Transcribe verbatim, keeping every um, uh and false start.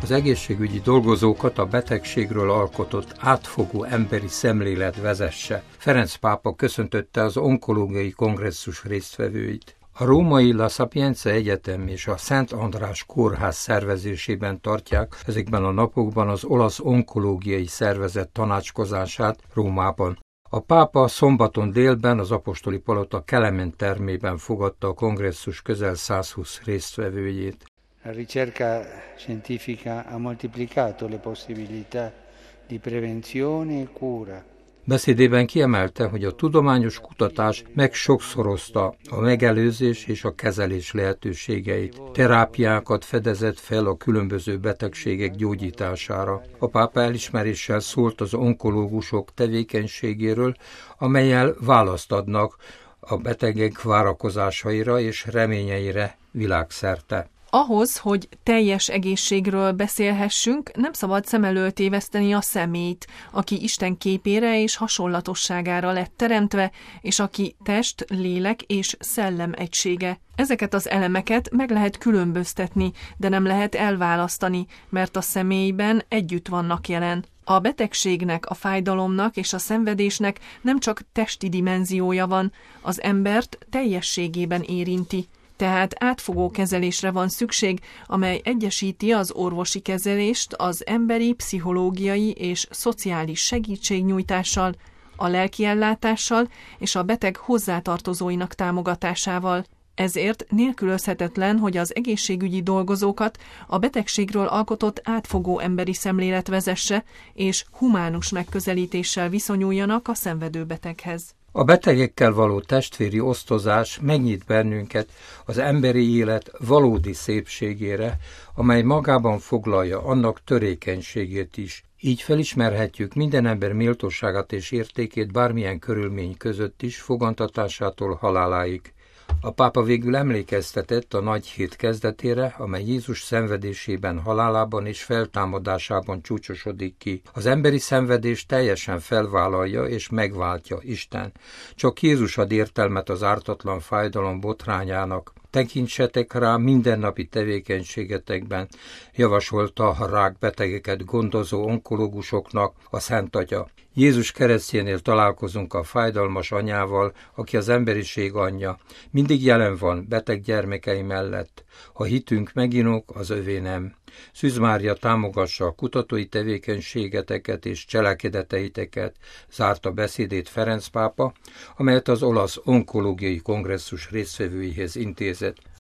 az egészségügyi dolgozókat a betegségről alkotott átfogó emberi szemlélet vezesse. Ferenc pápa köszöntötte az onkológiai kongresszus résztvevőit. A római La Sapienza Egyetem és a Szent András Kórház szervezésében tartják ezekben a napokban az olasz onkológiai szervezet tanácskozását Rómában. A pápa szombaton délben az apostoli palota Kelemen termében fogadta a kongresszus közel százhúsz résztvevőjét. La ricerca scientifica ha moltiplicato le possibilità di prevenzione e cura. Beszédében kiemelte, hogy a tudományos kutatás megsokszorozta a megelőzés és a kezelés lehetőségeit. Terápiákat fedezett fel a különböző betegségek gyógyítására. A pápa elismeréssel szólt az onkológusok tevékenységéről, amellyel választ adnak a betegek várakozásaira és reményeire világszerte. Ahhoz, hogy teljes egészségről beszélhessünk, nem szabad szem elől téveszteni a személyt, aki Isten képére és hasonlatosságára lett teremtve, és aki test, lélek és szellem egysége. Ezeket az elemeket meg lehet különböztetni, de nem lehet elválasztani, mert a személyben együtt vannak jelen. A betegségnek, a fájdalomnak és a szenvedésnek nem csak testi dimenziója van, az embert teljességében érinti. Tehát átfogó kezelésre van szükség, amely egyesíti az orvosi kezelést az emberi, pszichológiai és szociális segítségnyújtással, a lelkiellátással és a beteg hozzátartozóinak támogatásával. Ezért nélkülözhetetlen, hogy az egészségügyi dolgozókat a betegségről alkotott átfogó emberi szemlélet vezesse, és humánus megközelítéssel viszonyuljanak a szenvedő beteghez. A betegekkel való testvéri osztozás megnyit bennünket az emberi élet valódi szépségére, amely magában foglalja annak törékenységét is. Így felismerhetjük minden ember méltóságát és értékét bármilyen körülmény között is, fogantatásától haláláig. A pápa végül emlékeztetett a nagy hét kezdetére, amely Jézus szenvedésében, halálában és feltámadásában csúcsosodik ki. Az emberi szenvedést teljesen felvállalja és megváltja Isten. Csak Jézus ad értelmet az ártatlan fájdalom botrányának. Tekintsetek rá mindennapi tevékenységetekben, javasolta a rákbetegeket gondozó onkológusoknak a Szent Atya. Jézus keresztjénél találkozunk a fájdalmas anyával, aki az emberiség anyja. Mindig jelen van beteg gyermekei mellett. Ha hitünk meginok, az övé nem. Szűz Mária támogassa a kutatói tevékenységeteket és cselekedeteiteket, zárta beszédét Ferenc pápa, amelyet az olasz onkológiai kongresszus résztvevőihez intézett.